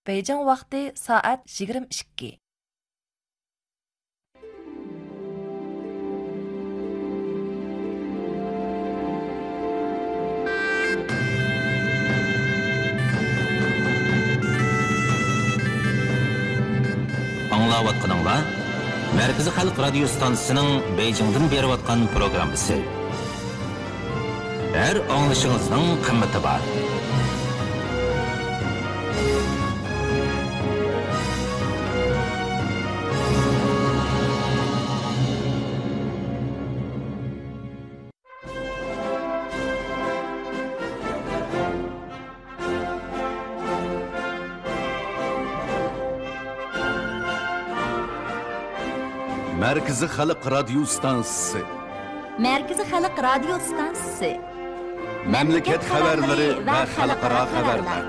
Beijing vaqti soat 22. Аңлаватқаныңла, Мәркізі Халық радио станциясының Бейжіңден беріп атқан программасы. Әр аңлышыңыздың қымметі бар. Merkezi Halk Radyo Stansisi. Merkezi Halk Radyo Stansisi. Memleket haberleri ve halkara haberler.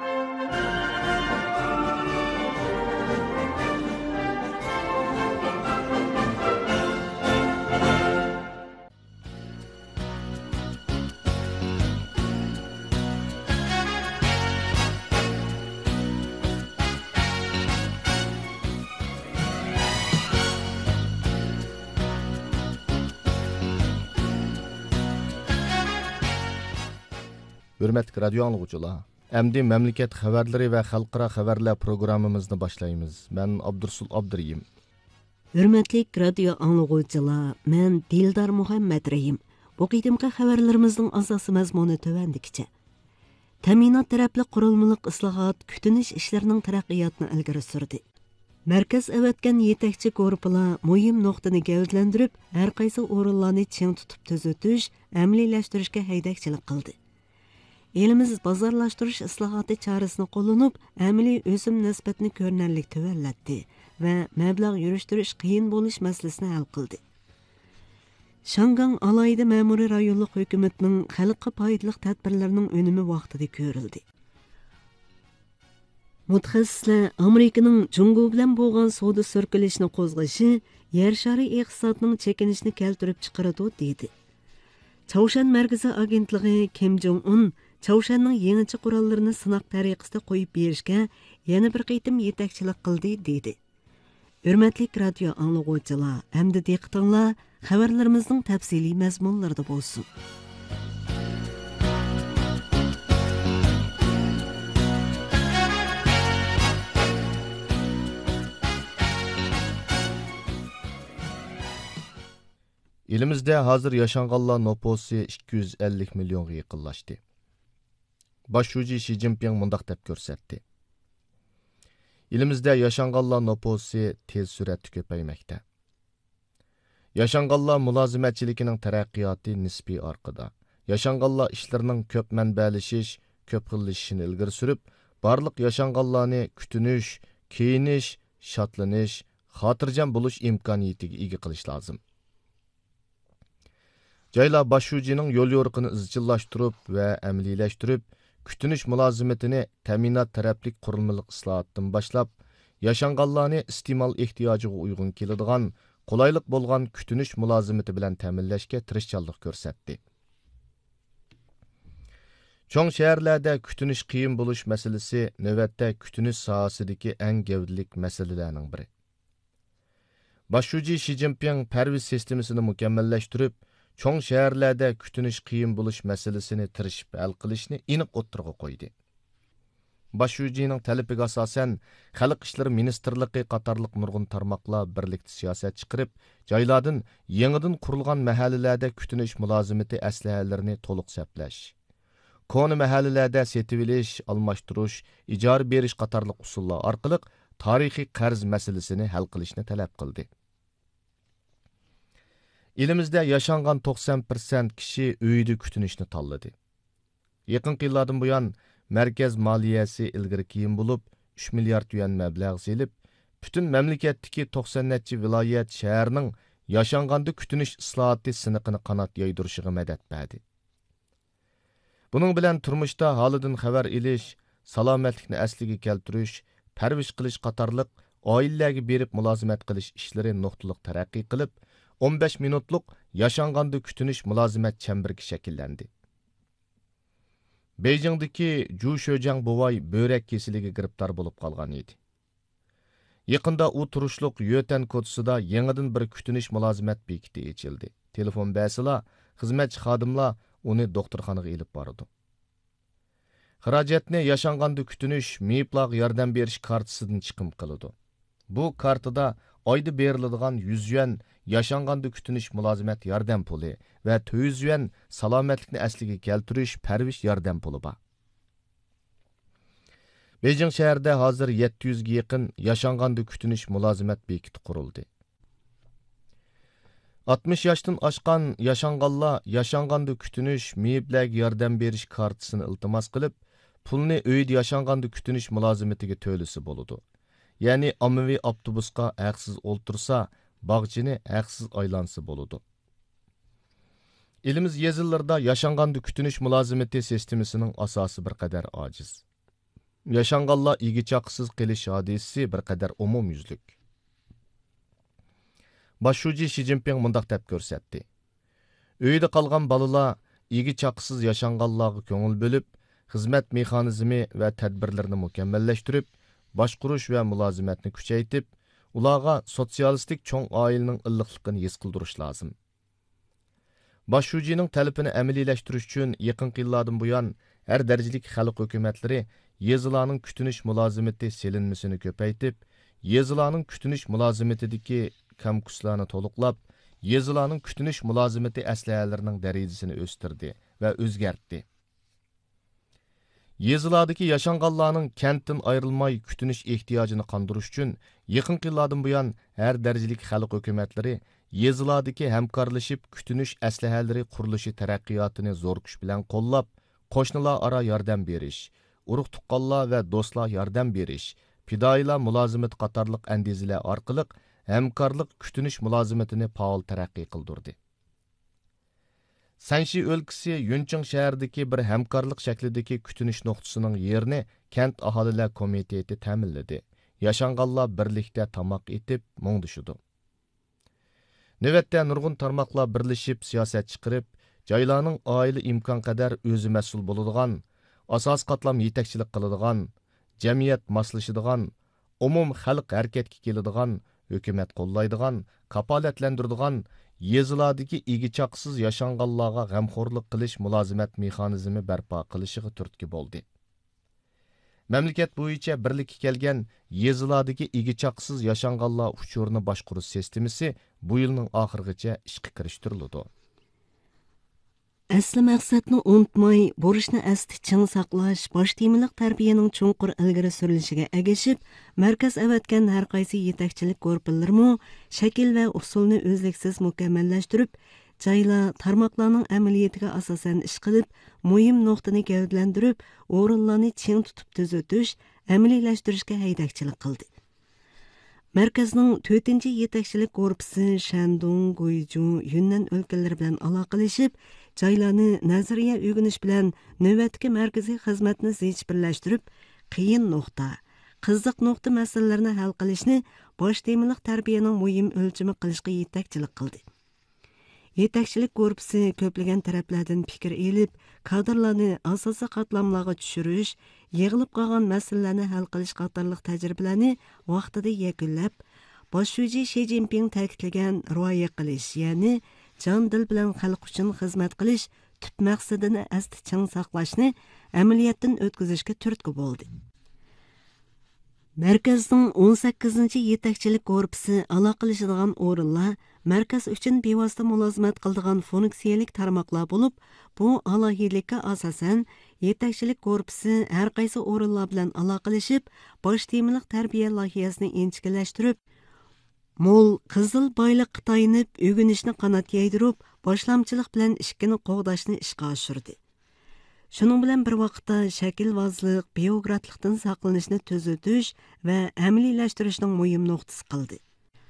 Hürmetli radyo anlıqçılar. Əmdi məmləkət xəbərləri və xalqara xəbərlər proqramımızı başlayımız. Mən Abdursul Abduriyim. Hürmetli radyo anlıqçılar, mən Dildar Muhammed Rəhim. Bu qidimki xəbərlərimizin asası məzmunu tövəndikcə. Təminat tərəfli qurulmulıq islahat kütünüş işlərinin tərəqqiyatını ilgiri sürdü. Mərkəz əvətkən yetəkçi qrupular mühim nöqtəni gəvzləndirib, hər qaysı orunlarını çiң tutub tüzütüş, əmliləşdirishə həydəkçilik qıldı. Elimiz bazarlaştırış islahatı çaresini qo'llanib, amaliy o'sim nisbatini ko'rinarlik tuvallatdi va mablag' yurishtirish qiyin bo'lish masalasini hal qildi. Shangang alayida ma'muriy rayonlik hukumatining xalqqa foydali tadbirlarining unumi vaqtida ko'rildi. Mutaxassislar Amerikaning Jungo bilan bo'lgan savdo sirkilishini qo'zg'ashi yer shari iqtisodining chekinishini keltirib chiqaradi dedi. Chaoshan Markaziy agentligi Kim Jong Un Chaoshanning yangicha qurollarini sinoq tariqasida qo'yib berishga yana bir qitim yetakchilik qildi dedi. Hurmatli radio anglag'uvchilar, hamda diqqatinglar xabarlarimizning tafsiliy mazmunlarida bo'lsin. Elimizde hazır yaşanğanlar noposu 250 milyonga yaqinlashdi. Başşuji Xi Jinping mundaq deb ko'rsatdi. Elimizde yaşanğanlar noposu tez suratda ko'paymoqda. Yaşanğanlar mulozimatchiligining taraqqiyoti nisbiy orqada. Yaşanğanlar ishlarining ko'p manbalashish, ko'p xillashishini ilgari surib, barliq yaşanğanlarni kutinish, kiyinish, shodlanish, xotirjam bo'lish imkoniyatiga ega qilish lozim. Jaylar Başşujining yo'l yo'riqini izchillashtirib va amaliylashtirib, kutinish mulozimatini ta'minot taraflik qurilmalik islohotdan boshlab, yaşanğanlarni iste'mol ehtiyojiga uyg'un keladigan, qulaylik bo'lgan kutinish mulozimati bilan ta'minlashga tirishchanlik ko'rsatdi. Cho'ng shaharlarda kutinish qiyin bo'lish masalasi navbatda kutinish sohasidagi eng gavdalik masalalarning biri. Başşuji Xi Jinping parviz sistemasini mukammallashtirib, cho'ng shaharlarda kutinish qiyin bo'lish masalasini tirishib hal qilishni aniq o'ttirg'a qo'ydi. Başşujining talabiga asosan Xalq ishlari ministrligi qatorliq nurg'un tarmoqlar birlikda siyosat chiqarib, joylardan yangidan qurilgan mahallalarda kutinish mulozimati aslahalarini to'liq saplash, koni mahallalarda setib olish, almashtirish, ijara berish qatorliq usullar orqali tarixiy qarz masalasini hal qilishni talab qildi. Elimizde yaşanğan 90% kişi uyda kütünüşni tanladı. Yaqin yillardan buyon merkez maliyesi ilgari keyin bo'lib 3 milliard yuan mablag' selib, bütün mamlakatdagi 90 viloyat shaharning yaşanğanda kütünüş islohoti siniqini qanot yaydirishiga madad berdi. Buning bilan turmushda holidan xabar elish, salomatlikni asliga keltirish, parvish qilish qatorliq oilalarga berib mulozimat qilish ishlari nuqtaliq taraqqiy qilib, 15 minutluk yaşanğanda kütünüş mülazimet çembirki şekillendi. Beijingdagi Ju Shojang buvay böğrek kesiliga giribtar bo'lib qolgan edi. Yaqında u turishliq Yotan ko'chisida yangidan bir kutunish mulozimat bekiti ochildi. Telefon basila, xizmatchi xodimlar uni doktorxonaga elib bordi. Xarajatni yashanganda kutunish meyiplarga yordam berish kartasidan chiqim qiladi. Bu kartada oyda beriladigan 100 yuan yashanganda kutunish mulozimat yordam puli va 200 yuan salomatlikni asliga keltirish parvish yordam puli bor. Beijing shahrida hozir 700 ga yaqin yashanganda kutunish mulozimat bekiti qurildi. 60 yoshdan oshgan yashanganlar yashanganda kutunish meyiplarga yordam berish kartasini iltimos qilib, pulni uyda yashanganda kutunish mulozimatiga to'lisi bo'ladi. Ya'ni ommaviy avtobusga haqsiz o'ltirsa, bog'chini haqsiz aylansa bo'ladi. Elimiz yezillarda yashanganda kutunish mulozimati sistemasining asosi bir qadar ojiz. Yashanganlar igichaqsiz qilish hodisasi bir qadar umumyuzlik. Başuji Xi Jinping mundaq deb ko'rsatdi. Uyda qolgan balalar igichaqsiz yashanganlarga ko'ngil bo'lib, xizmat mexanizmi va tadbirlarni mukammallashtirib, boshqurish va mulozimatni kuchaytirib, ularga sotsialistik cho'ng oilaning illiqligini his qildirish lozim. Başujining talabini amaliylashtirish uchun yaqinqi yillardan buyon har darajalik xalq hukumatlari yezilarning kutunish mulozimati selinmasini ko'paytirib, yezilarning kutunish mulozimatidagi kamkuslarni to'liqlab, yezilarning kutunish mulozimati aslahalarining darajasini o'stirdi va o'zgartdi. Yezilardagi yashanganlarning kentdan ayrilmay kutunish ehtiyojini qondirish uchun yaqin yillardan buyon har darajalik xalq hukumatlari yezilardagi hamkorlashib kutunish aslahalari qurilishi taraqqiyotini zo'r kuch bilan qo'llab, qo'shnilar aro yordam berish, urug' tuqqanlar va do'stlar yordam berish, fidoilar mulozimat qatorliq andizalar orqali hamkorlik kutunish mulozimatini faol taraqqiy qildirdi. Sanshi o'lkasi Yunching shahridagi bir hamkorlik shaklidagi kutunish nuqtasining yerini kent aholilar komiteti ta'minladi. Yashanganlar birlikda tamoq etib, mungdishidi. Navbatda nurg'un tarmoqlar birlashib siyosat chiqarib, joylarning oila imkon qadar o'zi mas'ul bo'ladigan, asos qatlam yetakchilik qiladigan, jamiyat moslashadigan, umum xalq harakatga keladigan, hukumat qo'llaydigan, kapolatlantiradigan, yezilardagi igichaqsiz yashanganlarga g'amxo'rlik qilish mulozimat mexanizmi barpo qilishiga turtki bo'ldi. Mamlakat bo'yicha birlikka kelgan yezilardagi igichaqsiz yashanganlar uchurini boshqarish sistemasi bu yilning oxirigacha ishga kirishtiriladi. Asli maqsadni unutmay, borishni asti ching saqlash, bosh temiliq tarbiyaning chunqur ilgari surilishiga agishib, markaz avatgan har qaysi yetakchilik guruhlarimi shakl va usulni o'zliksiz mukammallashtirib, joylar tarmoqlarning amaliyatiga asosan ish qilib, muhim nuqtani gavdalantirib, o'rinlarni ching tutib tuzatish, amaliylashtirishga haydakchilik qildi. Markazning 4-chi yetakchilik guruhi Shandong, Guizhou, Yunnan o'lkalari bilan aloqalashib, joylarni nazariya o'rganish bilan navbatdagi markaziy xizmatni zich birlashtirib, qiyin nuqta, qiziq nuqta masalalarini hal qilishni bosh temiliq tarbiyaning muhim o'lchami qilishga yetakchilik qildi. Yetakchilik guruhi ko'plagan taraflardan fikr elib, kadrlarni asosiy qatlamlarga tushirish, yig'ilib qolgan masalalarni hal qilish qatorliq tajribalarni vaqtida yakunlab, Başuji Xi Jinping ta'kidlagan rioya qilish, ya'ni jon dil bilan xalq uchun xizmat qilish tub maqsadini asti ching saqlashni amaliyotdan o'tkazishga turtki bo'ldi. Markazning 18-chi yetakchilik guruhi aloqalashadigan o'rinlar markaz uchun bevosita mulozimat qiladigan funksiyalik tarmoqlar bo'lib, bu alohidlikka asosan yetakchilik guruhi har qaysi o'rinlar bilan aloqalashib, bosh temiliq tarbiya loyihasini inchikilashtirib, mo'l qizil boyliqqa tayinib, o'rganishni qanot yaydirib, boshlamchilik bilan ishkini qo'g'dashni ishga oshirdi. Shuning bilan bir vaqtda shakilvozlik, biograflikdan saqlanishni tuzatish va amaliylashtırishning muhim nuqtasi qildi.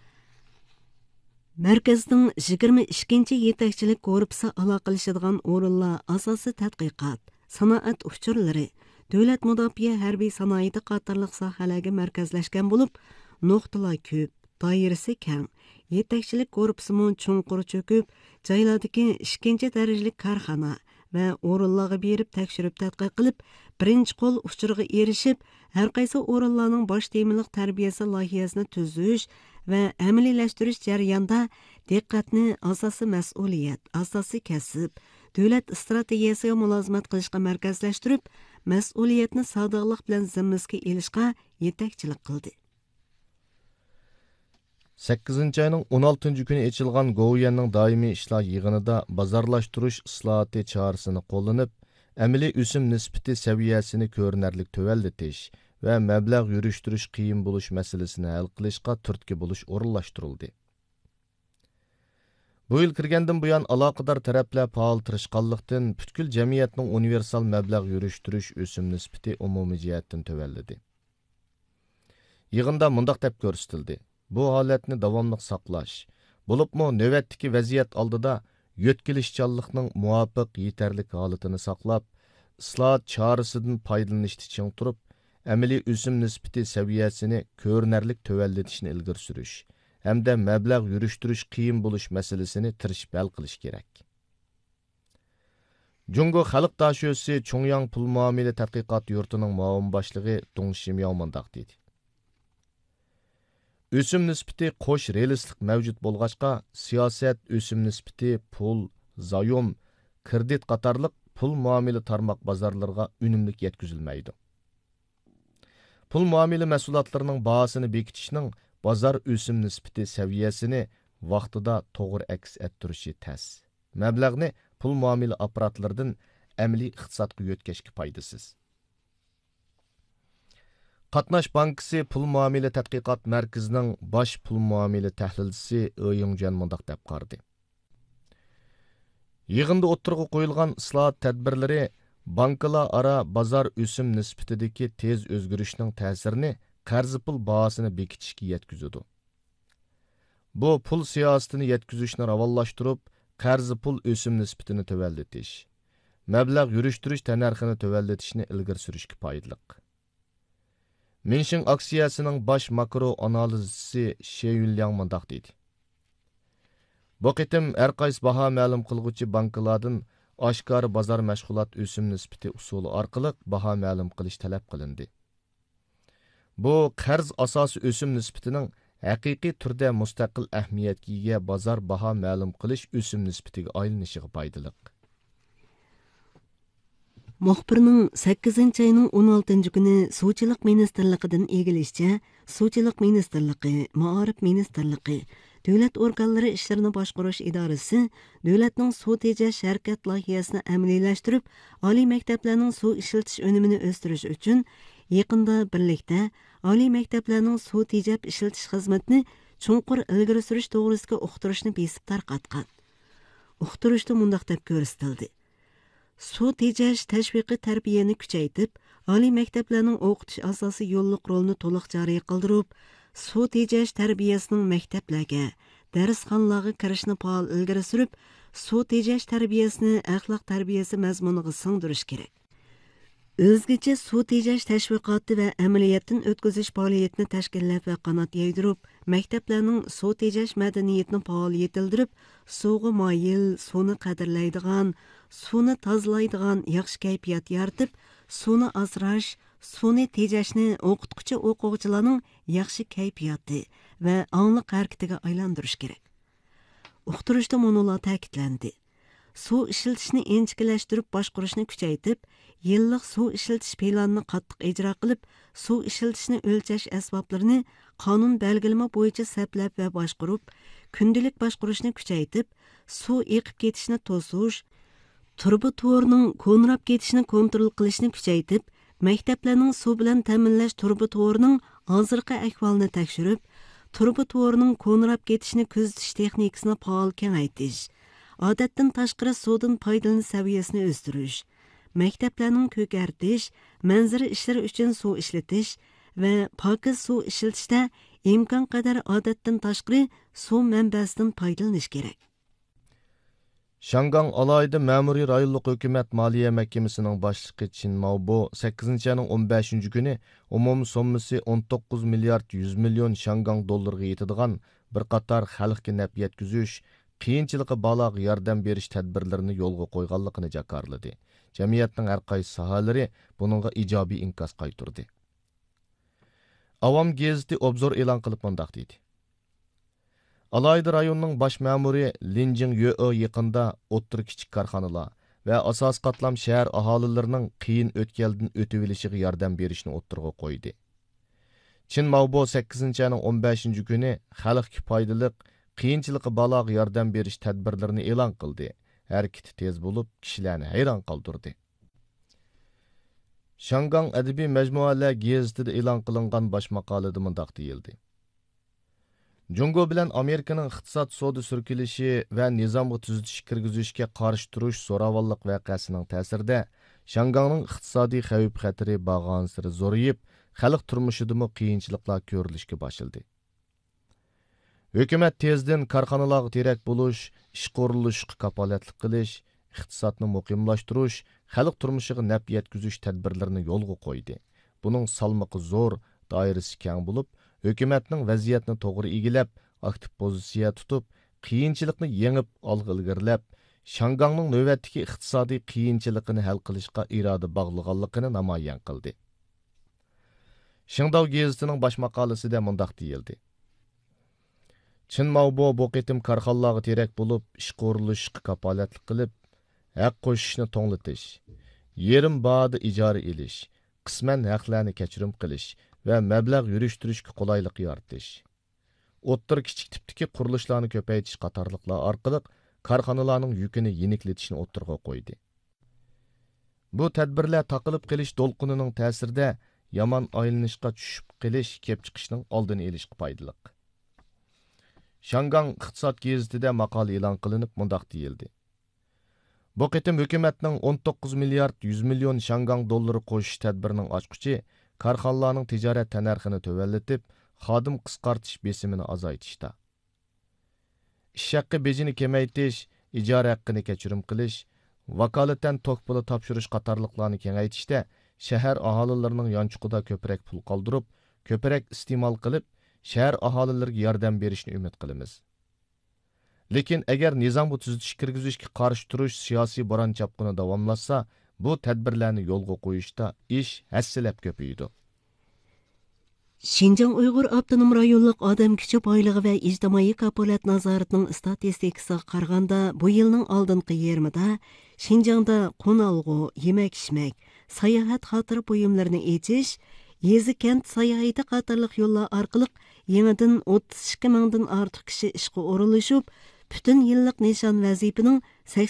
Markazning 22-chi yetakchilik guruhi aloqalashadigan o'rinlar asosi tadqiqot, sanoat uchurlari, davlat mudofaa harbiy sanoati qatorliq sohalarga markazlashgan bo'lib, nuqtalar ko'p, doirasi keng, yetakchilik guruhi chunqur cho'kib, joylardagi 2-darajalik korxona va o'rinlarga berib tekshirib tadqiq qilib, birinchi qo'l uchurga erishib, har qaysi o'rinlarning bosh temiliq tarbiyasi loyihasini tuzish va amaliylashtirish jarayonida diqqatni asosiy mas'uliyat, asosiy kasb, davlat strategiyasiga mulozimat qilishga markazlashtirib, mas'uliyatni sodiqlik bilan zimmasiga olishga yetakchilik qildi. 8 ayning 16 kuni açılgan Goviyanning doimiy ishlar yig'inida bozorlashtirish islohoti chorasini qo'llanib, amaliy o'sim nisbati saviyasini ko'rinarlik tövallatish va mablag' yurishtirish qiyin bo'lish masalasini hal qilishga turtki bo'lish o'rinlashtirildi. Bu yil kirgandan buyon aloqador taraflar faol tirishqanlikdan butkul jamiyatning universal mablag' yurishtirish o'sim nisbati umumiy jihatdan tövalladi. Yig'inda mundaq deb ko'rsatildi: bu holatni davomli saqlash, bo'libmi navbatdagi vaziyat oldida yo'tkilishchanlikning muvofiq yetarlik holatini saqlab, islohot chorasidan foydalanishni ching turib, amaliy o'sim nisbati saviyasini ko'rinarlik tövallatishni ilgari surish hamda mablag' yurishtirish qiyin bo'lish masalasini tirishib hal qilish kerak. Jungo xalq dashosi Chongyang pul muomala tadqiqot yurtining muavin boshlig'i Dong Shimyao mundaq dedi: Өсім nisbati qo'sh realislik mavjud bo'lg'achqa, siyosat o'sim nisbati pul, zayom, kredit qatorliq pul muomala tarmoq bozorlariga unumlik yetkazilmaydi. Pul muomala mahsulotlarining bahosini bekitishning bozor o'sim nisbati saviyasini vaqtida to'g'ri aks ettirishi tas. Mablag'ni pul muomala apparatlaridan amaliy iqtisodga yo'tkazishga foydasiz. Qatnash bankisi pul muomala tadqiqot markazining bosh pul muomala tahlilchisi Oyungjan mundaq deb qardi: Yig'inda o'tirg'i qo'yilgan islohot tadbirlari bankalar aro bozor o'sim nisbatidagi tez o'zgarishning ta'sirini qarzi pul bahosini bekitishga yetkazadi. Bu pul siyosatini yetkazishni ravonlashtirib, qarzi pul o'sim nisbatini tövallatish, mablag' yurishtirish tanarxini tövallatishni ilgari surishga foydali. Minshing aksiyasining bosh makro analizchisi She Yunliang mundaq dedi: Bu qitim har qaysi baho ma'lum qilguvchi bankalardan oshkor bozor mashg'ulot o'sim nisbati usuli orqali baho ma'lum qilish talab qilindi. Bu qarz asosi o'sim nisbatining haqiqiy turda mustaqil ahamiyatga ega bozor baho ma'lum qilish o'sim nisbatiga aylanishiga foydali. Muxbirning 8 ayning 16 kuni Suvchilik ministrligidan egilishicha, Suvchilik ministrligi, Maarif ministrligi, davlat organlari ishlarini boshqarish idorasi davlatning suv tejash harakat loyihasini amaliylashtirib, oliy maktablarning suv ishlatish unumini o'stirish uchun yaqinda birlikda oliy maktablarning suv tejab ishlatish xizmatini chunqur ilgari surish to'g'risida uqtirishni besib tarqatgan. Uqtirishda mundaq deb ko'rsatildi: Suv tejash tashviqi tarbiyani kuchaytirib, oliy maktablarning o'qitish asosiy yo'lliq rolini to'liq joriy qildirib, suv tejash tarbiyasining maktablarga, darsxonalarga kirishni faol ilgari surib, suv tejash tarbiyasini axloq tarbiyasi mazmuniga singdirish kerak. O'zgacha suv tejash tashviqoti va amaliyotdan o'tkazish faoliyatini tashkillab va qanot yaydirib, maktablarning suv tejash madaniyatini faol yetildirib, suvga moyil, suvni qadrlaydigan, suvni tozalaydigan yaxshi kayfiyat yaratib, suvni asrash, suvni tejashni o'qituvchi o'quvchilarning yaxshi kayfiyati va ongli harakatiga aylantirish kerak. Uqtirishda monolar ta'kidlandi: Suv ishlatishni inchikilashtirib boshqarishni kuchaytirib, yillik suv ishlatish planini qattiq ijro qilib, suv ishlatishni o'lchash asboblarini qonun belgilama bo'yicha saplab va boshqarib, kundalik boshqarishni kuchaytirib, suv eqib ketishni to'sish, turba to'rining ko'nrab ketishini kontrol qilishni kuchaytirib, maktablarning suv bilan ta'minlash turba to'rining hozirgi ahvolini tekshirib, turba to'rining ko'nrab ketishini kuzatish texnikasini faol kengaytirish, odatdan tashqari suvdan foydalanish saviyasini o'stirish, maktablarning ko'kartish, manzara ishlari uchun suv ishlatish va pokiz suv ishlatishda imkon qadar odatdan tashqari suv manbasidan foydalanish kerak. Shangang alayida ma'muriy rayonlik hukumat moliya mahkamasining boshlig'i Chin Maobo 8 ayning 15 kuni umum sommasi 19 milliard 100 million Shangang dollariga yetadigan bir qator xalqqa naf yetkazish, qiyinchiligi baloga yordam berish tadbirlarini yo'lga qo'yganligini jakarladi. Jamiyatning har qaysi sohalari buningga ijobiy inkas qaytardi. Avam gazeti obzor e'lon qilib mundaq dedi. Alayda rayonning bosh ma'muri Linjing Yo yaqinda o'ttir kichik korxonalar va asos qatlam shahar aholilarining qiyin o'tkaldan o'tib olishiga yordam berishni o'ttirg'a qo'ydi. Chin Mavbo 8-ayning 15-kuni xalqqa foydali qiyinchiligi baloga yordam berish tadbirlarini e'lon qildi. Harakati tez bo'lib, kishilarni hayron qoldirdi. Shangang adabiy majmualar gazetida e'lon qilingan bosh maqolada mundaq deyildi. Jungo bilan Amerikaning iqtisod savdo surkilishi va nizomga tuzitish kirgizishga qarshi turish zo'ravonlik voqeasining ta'sirida Shangangning iqtisodiy xavf-xatari bag'ansiri zo'rayib, xalq turmushidagi qiyinchiliklar ko'rilishga boshladi. Hukumat tezdan korxonalarga terak bo'lish, ish qurilishga kapolatlik qilish, iqtisodni muqimlashtirish, xalq turmushiga naf yetkazish tadbirlarini yo'lga qo'ydi. Buning salmoqi zo'r, doirasi keng bo'lib, hukumatning vaziyatni to'g'ri egilab, aktiv pozitsiya tutib, qiyinchilikni yengib olg'a ilgarilab, Shangangning navbatdagi iqtisodiy qiyinchilikni hal qilishga iroda bog'laganligini namoyon qildi. Shingdao gazetining bosh maqolasida mundaq deyildi. Chin Mavbo bu qitim korxonalarga terak bo'lib, ish qurilishga kapolatlik qilib, haq qo'shishni to'nglatish, yerim bahoda ijara elish, qisman haqlarni kechirim qilish va mablag' yurishtirishga qulaylik yaratish, o'ttir kichik tipdagi qurilishlarni ko'paytirish qatorliqlar orqali korxonalarning yukini yeniklatishni o'ttirg'a qo'ydi. Bu tadbirlar taqilib qilish to'lqinining ta'sirida yomon aylanishga tushib qilish, kelib chiqishning oldini olishga foydali. Shangang iqtisod gazetida maqola e'lon qilinib mundaq deyildi. Bu qitim hukumatning 19 milliard 100 million Shangang dollari qo'shish tadbirining ochqichi korxonalarning tijorat tanarxini tövallatib, xodim qisqartish besimini azaytishda. Ish haqqi bejini kamaytirish, ijara haqqini kechirim qilish, vakolatan tok puli topshirish qatorliqlarni kengaytirishda shahar aholilarining yonchuqida ko'proq pul qoldirib, ko'proq iste'mol qilib, shahar aholilariga yordam berishni umid qilamiz. Lekin agar nizomga tuzitish kirgizishga qarshi turish siyosiy bo'ron chapqini davomlashsa, bu tadbirlarni yo'lga qo'yishda ish hassilab ko'paydi. Şinjan Uyghur Abdunum rayonluq odam kuchi boyligi va ijtimoiy kapolat nazoratining statistikasiga qaraganda, bu yilning oldingi yarmida Şinjanda qo'nalg'u, yemak-ichmak, sayohat xotira buyumlarini echish, yezi kent sayohati qatorliq yo'llar orqali yangidan 32 mingdan ortiq kishi ishga o'rinlashib, butun yillik nishon vazifaning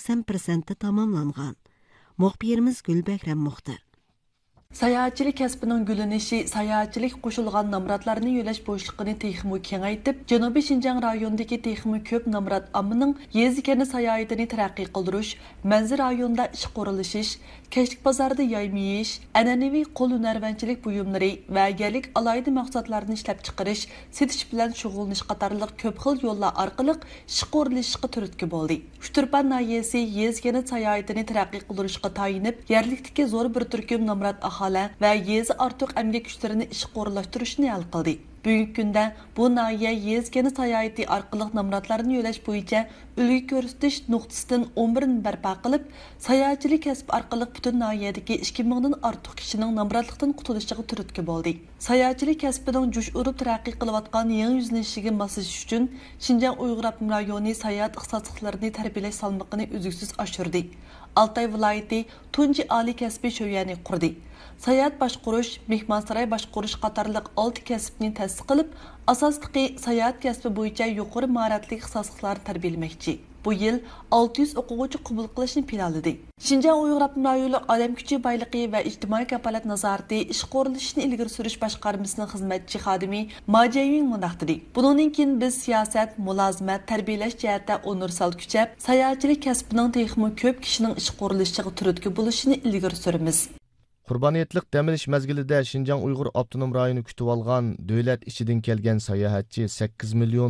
80% tamomlangan. Muxbirimiz Gulbakram Muxtar. Sayohatchilik kasbining gulinishi sayohatchilik qo'shilgan namratlarni yo'lash bo'shliqini texmi kengaytib, Janubiy Shinjang rayonidagi texmi ko'p namrat ommaning yezikani sayohatini taraqqiy qildirish, manzil rayonida ish qurilishish, kashlik bozorida yaymiyish, an'anaviy qo'l hunarvanchilik buyumlari va yerlik alohida mahsulotlarni ishlab chiqarish, setish bilan shug'ullanish qatorliq ko'p xil yo'llar orqali ish qurilishga turtki bo'ldi. Uchturpan nahiyasi yezikani sayohatini taraqqiy qildirishga tayinib, yerlikdagi zo'r bir turkum namrat va yezi ortiq əmgək güclərini iş qorulaşdırışını hal qildi. Bugungi kunda bu nahiya yezgani sayohati orqali namratlarni yo'lash bo'yicha ulgu ko'rsatish nuqtasidan 11 barpo qilib, sayohatchilik kasbi orqali butun nahiyadagi 2000 dan ortiq kishining namratlikdan qutulishiga turtki bo'ldi. Sayohatchilik kasbining jush urib taraqqiy qilayotgan yangi yuzlanishiga moslashish uchun Şinjan Uyg'ur Abdunum rayoni sayohat ixtisoslarini tarbiyalash salmoqini uzluksiz oshirdi. Altay viloyati tunji oliy kasbiy sho'yani qurdi. Sayohat boshqarish, mehmonsaroy boshqarish qatorliq 6 kasbni ta'sis qilib, asosliqi sayohat kasbi bo'yicha yuqori mahoratli ixtisosliklarni tarbiyalamoqchi. Bu yil 600 o'quvchi qabul qilishni planladi. Şinjan Uyg'ur Abdunum rayoni odam kuchi boyligi va ijtimoiy kapolat nazorati ish qurilishini ilgari surish boshqarmasining xizmatchi xodimi Majaying mundaq dedi. Bundan keyin biz siyosat, mulozimat, tarbiyalash jihatda universal kuchab, sayohatchilik kasbining texmi ko'p kishining ish qurilishiga turtki bo'lishini ilgari suramiz. Qurbaniyatlik dam olish mezgilida Şinjan Uyg'ur Abdunum rayoni kutib olgan davlat ichidan kelgan sayohatchi 8 million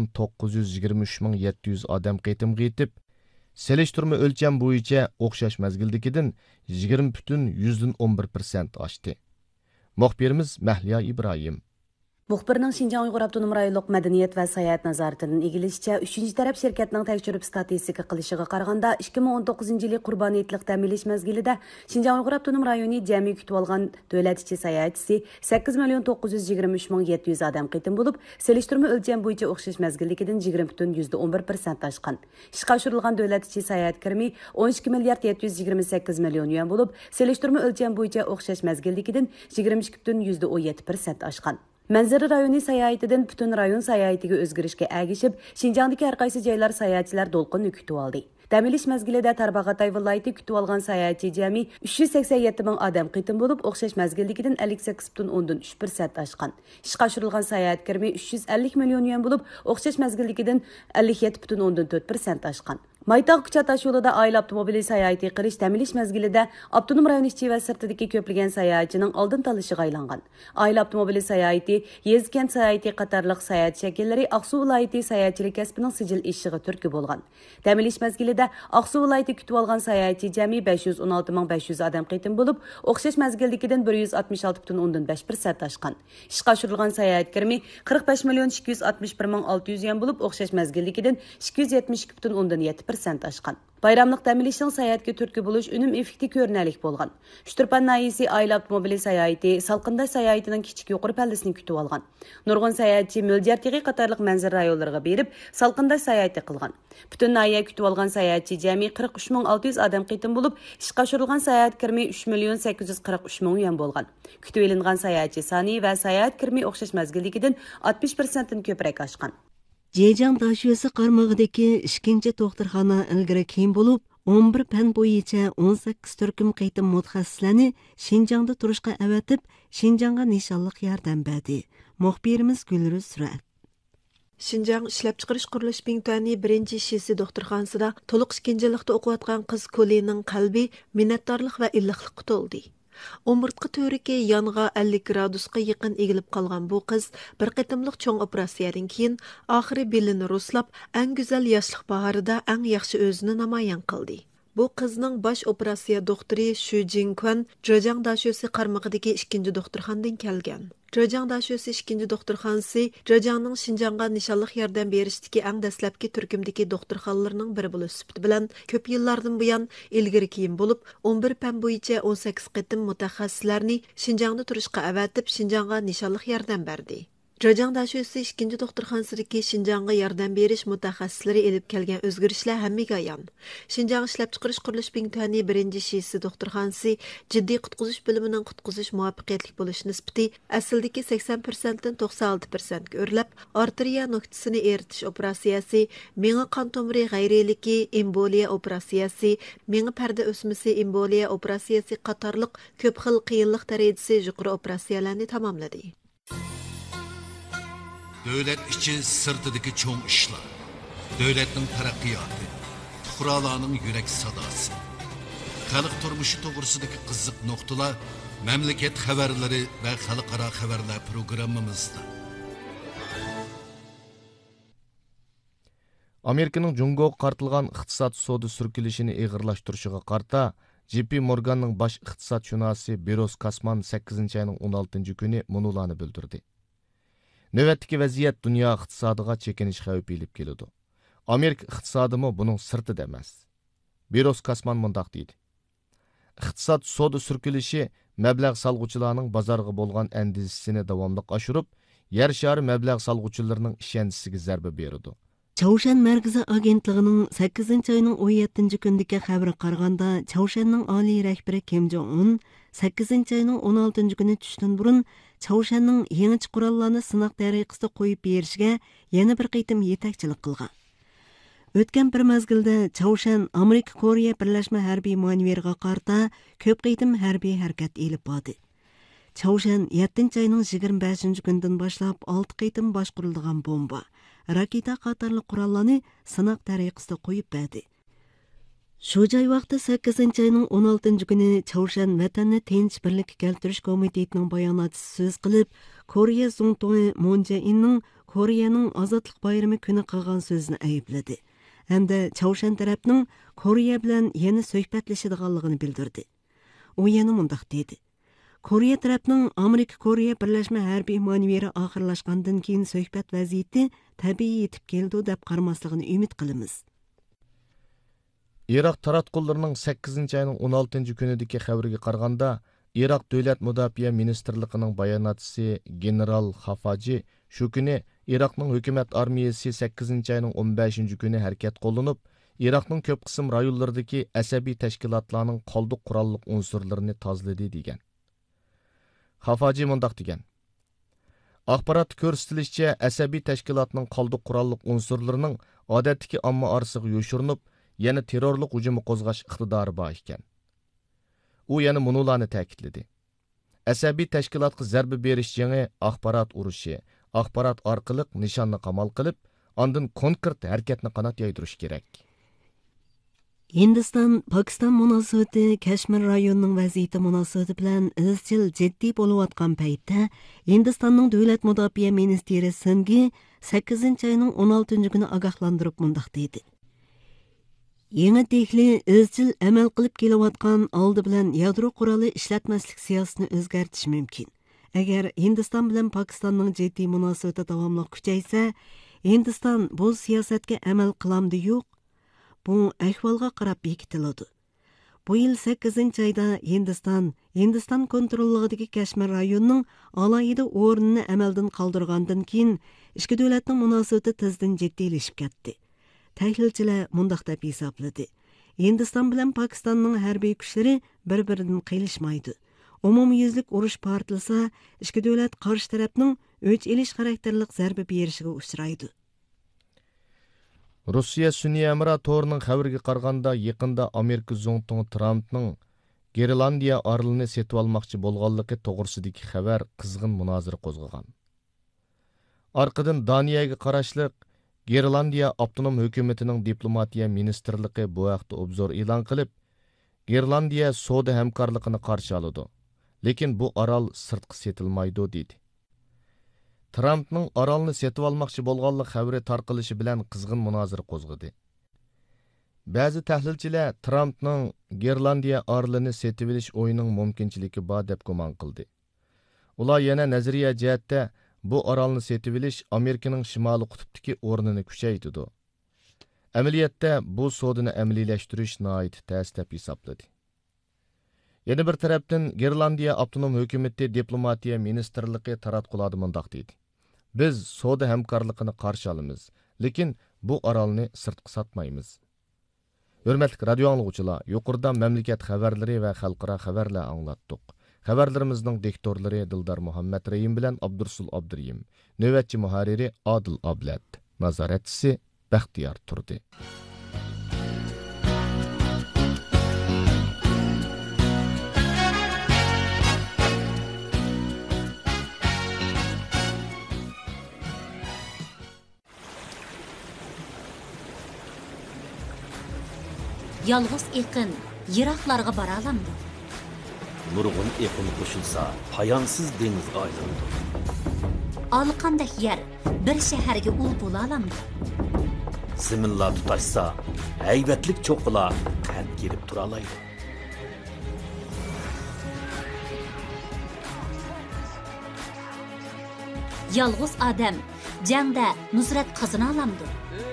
923 ming 700 odam qitimga yetib, selishtirma o'lcham bo'yicha o'xshash mezgildagidan 20,11% oshdi. Muxbirimiz Mahliya Ibrohim. Muxbirning Şinjan Uyghur Avtonom rayonluq Madaniyat va sayohat nazoratidan egilishicha, 3-chi taraf şirketning tekshirib statistika qilishiga qaraganda 2019-yili Qurboniyatlik ta'minlash mezgilida Şinjan Uyghur Avtonom rayoni jami kutib olgan davlat ichi sayohatchisi 8,923,700 odam qitim bo'lib, selishtirma o'lcham bo'yicha o'xshash mezgilligidan 20,11% oshgan. Ishga oshirilgan davlat ichi sayohat kirimi 12,728 million yuan bo'lib, selishtirma o'lcham bo'yicha o'xshash mezgilligidan 22,17% oshgan. Manzara rayoni sayohatidan butun rayon sayohatiga o'zgarishga ergishib, Şinjandagi har qaysi joylar sayohatchilar to'lqinni kutib oldi. Dam-olish mezgilida Tarbag'atay viloyati kutib olgan sayohatchi jami 387 ming odam qitim bo'lib, o'xshash mezgilligidan 58,3% oshgan. Ishga oshirilgan sayohat kirimi 350 million yuan bo'lib, o'xshash mezgilligidan 57,4% oshgan. Maytaq Kuchatash yo'lida oila avtomobili sayohati qilish dam-olish mezgilida avtonom rayon ichi va sirtidagi ko'plagan sayohatchining oldin talashiga aylangan. Oila avtomobili sayohati, Yezkent sayohati qatorliq sayohat shakllari Aqsu viloyati sayohatchilik kasbining sijil ishiga turtki bo'lgan. Dam-olish mezgilida Aqsu viloyati kutib olgan sayohatchi jami 516,500 odam qitim bo'lib, o'xshash mezgildagidan 166,5% oshgan. Ishga oshirilgan sayohat kirimi 45,261,600 yuan bo'lib, o'xshash mezgildagidan 272,7% oshgan. Bayramlıq dam-olishning sayohatga turtki bo'lish unum effekti ko'rinalik bo'lgan. Shturpan nayisi oila avtomobili sayohati Salqindash sayohatining kichik yuqori pallasini kutib olgan. Nurg'un sayohatchi Mo'ljartigi qatorliq manzara rayonlariga berib, Salqindash sayohati qilgan. Butun nahiya kutib olgan sayohatchi jami 43,600 odam qitim bo'lib, ishga oshirilgan sayohat kirimi 3,843,000 yuan bo'lgan. Kutib olingan sayohatchi soni va sayohat kirimi o'xshash mezgilligidan 60% dan ko'proq oshgan. Zhejiang Dashyosi qarmog'idagi 2-chi doktorxona ilgari keyin bo'lib, 11 fan bo'yicha 18 turkum qitim mutaxassislarni Şinjangda turishga avatib, Şinjangga nishonliq yordam berdi. Muxbirimiz Gulruz Surat. Şinjang ishlab chiqarish qurilish bintani 1-shisi doktorxonasida to'liq 2-jilikda o'qiyotgan qiz Kolining qalbi minnatdorlik va illiqlikqa to'ldi. Omurtqa to'riki yonga 50 gradusga yaqin egilib qolgan bu qiz bir qitimliq cho'ng operatsiyadan keyin oxiri belini ruslab, eng go'zal yoshlik bahorida eng yaxshi o'zini namoyon qildi. Bu qizning bosh operatsiya doktori Shu Jingquan Zhejiang Dashyosi qarmog'idagi 2-chi doktorxonadan kelgan. Zhejiang Dashyosi 2-chi doktorxonasi Zhejiangning Şinjangga nishonliq yordam berishdagi eng dastlabki turkumdagi doktorxonalarning biri bo'lish sifati bilan ko'p yillardan buyon ilgari keyin bo'lib, 11 fan bo'yicha 18 qitim mutaxassislarni Şinjangda turishga avatib, Şinjangga nishonliq yordam berdi. Zhejiang Dashyosi 2-chi doktorxonasidagi Şinjangga yordam berish mutaxassislari elib kelgan o'zgarishlar hammaga ayon. Şinjang ishlab chiqarish qurilish bintani 1-shisi doktorxonasi jiddiy qutqizish bo'limining qutqizish muvaffaqiyatli bo'lish nisbati asldagi 80% dan 96% ga o'rlab, arteriya nuqtasini eritish operatsiyasi, menga qon tomiri g'ayriligi emboliya operatsiyasi, menga parda o'smasi emboliya operatsiyasi qatorliq ko'p xil qiyinlik darajasi yuqori operatsiyalarni tamomladi. Devlet içi sırtıdaki çoğun işler, devletin terakkiyatı, fuqarolarning yürek sadası, xalq turmuşu to'g'risidagi qiziq noktalar, memleket xabarlari ve xalqaro xabarlar programımızda. Amerikaning Jungoga qartilgan iqtisod savdo surkilishini ig'irlashtirishiga qarta JP Morganning bosh iqtisodshunosi Beros Kasman 8-ayning 16-kuni munolarni bildirdi. Növətdəki vəziyyət dünya iqtisadiga çekiniş xəvfi elib kelidi. Amerika iqtisadımı bunun sırtı deməz. Beros Kasman mundaq deydi. İqtisad savdo sürkülüşü məbləğ salğuçularının bazarga bolğan əndizisini davamlıq aşırıb, yer şarı məbləğ salğuçularının işəncisiga zərbə beridi. Chaoshan Markaziy agentligining 8-ayning 17 kundagi xabari qaraganda, Chaoshanning oliy rahbari Kim Jong-un 8-ayning 16 kuni tushdan burun Chaoshanning yangi qurollarni sinoq tariqasida qo'yib berishiga yana bir qitim yetakchilik qilgan. O'tgan bir mezgilda Chaoshan Amerika Koreya birlashma harbiy manevriga qarta ko'p qitim harbiy harakat elib bordi. Chaoshan 7-ayning 25 kundan boshlab 6 qitim boshqarilgan bomba, raketa qatorli qurollarni sinoq tariqasida qo'yib berdi. Shu joy vaqti 8-ayning 16 kuni Chaoshan vatanni tinch birlik keltirish komitetining bayonotida so'z qilib, Koreya Zongto'yi Moon Jae-inning Koreyaning ozodlik bayrami kuni qilgan so'zini aybladi. Hamda Chaoshan tarafning Koreya bilan yana suhbatlashadiganligini bildirdi. U yana mundaq dedi: Koreya tarafının Amerika-Koreya birleşme hərbi manevri axırlaşqandan keyin söhbət vəziyyəti təbii yetib keldi deb qarmasligini ümid qilamiz. Iroq taratqullarining 8-ayning 16 kunidagi xabariga qaraganda, Iroq Davlat Mudofaa Ministrligining bayonotchisi general Xafaji shu kuni Iroqning hukumat armiyasi 8-ayning 15 kuni harakat qo'llanib, Iroqning ko'p qism rayonlaridagi asabiy tashkilotlarning qoldiq qurolliq unsurlarini tozaladi degan. Xafaji mundaq degan. Axborot ko'rsatilishicha, asabiy tashkilotning qoldiq qurolliq unsurlarining odatdagi omma orasiga yoshirinib, yana terrorlik hujumi qo'zg'ash iqtidori bor ekan. U yana munolarni ta'kidladi. Asabiy tashkilotga zarba berish jangi axborot urushi, axborot orqali nishonni qamal qilib, ondan konkret harakatni qanot yaydirish kerak. Hindiston-Pokiston munosabati Kashmir rayonining vaziyati munosabati bilan izchil jiddiy bo'layotgan paytda Hindistonning davlat mudofaa ministri Singh 8-ayning 16 kuni ogohlantirib mundaq dedi. Yangi tehli izchil amal qilib kelayotgan oldi bilan yadro quroli ishlatmaslik siyosatini o'zgartirish mumkin. Agar Hindiston bilan Pokistonning jiddiy munosabati davomli kuchaysa, Hindiston bu siyosatga amal qilamdi yo'q. Bu ahvolga qarab bekitiladi. Bu yil 8-oyda Hindiston kontrolligidagi Kashmir rayonining alohida o'rnini amaldan qoldirgandan keyin ikki davlatning munosabati tezdan jiddiylashib ketdi. Tahlilchilar mundaq deb hisobladi. Hindiston bilan Pokistonning harbiy kuchlari bir-biridan qilishmaydi. Umumyuzlik urush portlasa, ikki davlat qarshi tarafning o'ch elish xarakterlik zarba berishiga uchraydi. Rossiya Sunniy Amra to'rining xabariga qaraganda, yaqinda Amerika Zongtong Trumpning Grenlandiya orolini setib olmoqchi bo'lganligi to'g'risidagi xabar qizg'in munozara qo'zg'agan. Orqadan Daniyaga qarashli Grenlandiya avtonom hukumatining diplomatiya ministrligi bu vaqtda obzor e'lon qilib, Grenlandiya savdo hamkorligini qarshi oladi, lekin bu orol sirtqi setilmaydi dedi. Trumpning orolni setib olmoqchi bo'lganlik xabari tarqalishi bilan qizg'in munozara qo'zg'adi. Ba'zi tahlilchilar Trumpning Grenlandiya orolini setib olish o'yining mumkinchiligi bor deb gumon qildi. Ular yana nazariya jihatda bu orolni setib olish Amerikaning shimoliy qutbdagi o'rnini kuchaytirdi. Amaliyotda bu savdoni amaliylashtirish nihoyat tez deb hisobladi. Yana bir tarafdan Grenlandiya avtonom hukumati diplomatiya ministrligi taratqullari mundaq dedi. Biz savdo hamkorligini qarshi olamiz, lekin bu orolni sirtqi sotmaymiz. Hurmatli radio anglovchilar, yuqorida mamlakat xabarlari va xalqaro xabarlar anglatdik. Xabarlarimizning diktorlari Dildar Muhammad Rayim bilan Abdursul Abduriyim, navbatchi muharriri Adil Ablat, nazoratchisi Baxtiyor Turdi. Yalğız eqin yiroqlarga bora olamdi. Nurg'un eqin qo'shilsa, payansız dengiz aylanadi. Olqandek yer bir shaharga ul bo'la olamdi. Ziminlar tutashsa, haybatlik cho'qqilar qand kelib tura oladi. Yalğız odam jangda nusrat qozona olamdi.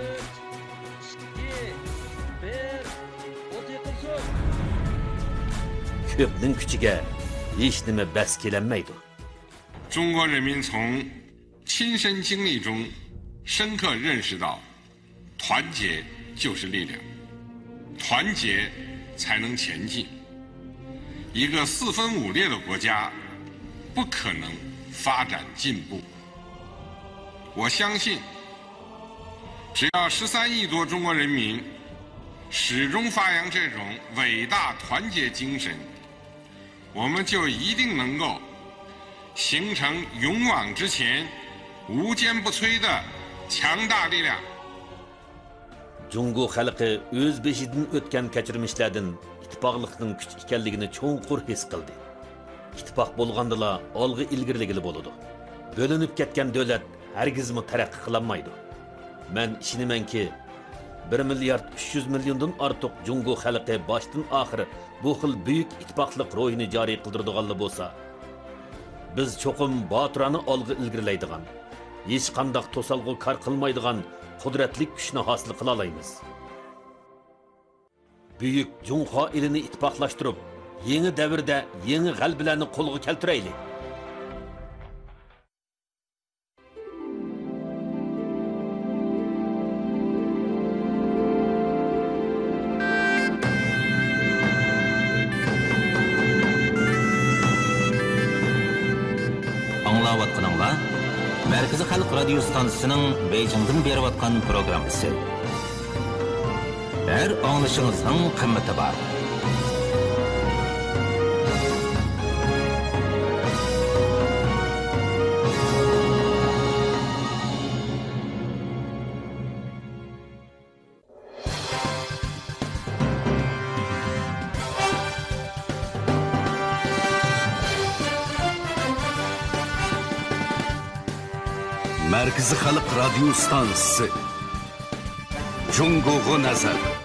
Köpning kuchiga hech nima bas kelanmaydi. 中国人民从亲身经历中深刻认识到，团结就是力量，团结才能前进。一个四分五裂的国家不可能发展进步。我相信，只要13亿多中国人民始终发扬这种伟大团结精神，我们就一定能够形成勇往直前、无坚不摧的强大力量。 Jungo xalqi o'z beshidan o'tgan kechirmishlardan ittifoqlikning kuch ekanligini cho'nqur his qildi. Ittifoq bo'lgandala olg'i ilgirligili bo'ladi. Bo'linib ketgan davlat hargizmi taraqqiy qilolmaydi. Men ishonamanki, 1 milliard 300 milliondan ortiq Jungo xalqi boshdan oxir bu xil buyuk ittifoqlik ro'yini joriy qildiradiganlar bo'lsa, biz cho'qim Baturani olg'i ilgirlaydigan, hech qanday to'salg'u kar qilmaydigan qudratli kuchni hosil qila olamiz. Buyuk Junxo elini ittifoqlashtirib, yangi davrda yangi g'albalarni qo'lga keltiraylik. Аңлаватқаныңлар Мәркәзи Халық радио станциясының Бейжіңден беріп атқан программасы. Әр аңлышыңыздың қымметі бар. Mərkəzi Xalq Radio Stansiyası. Cunguğu Nəzər.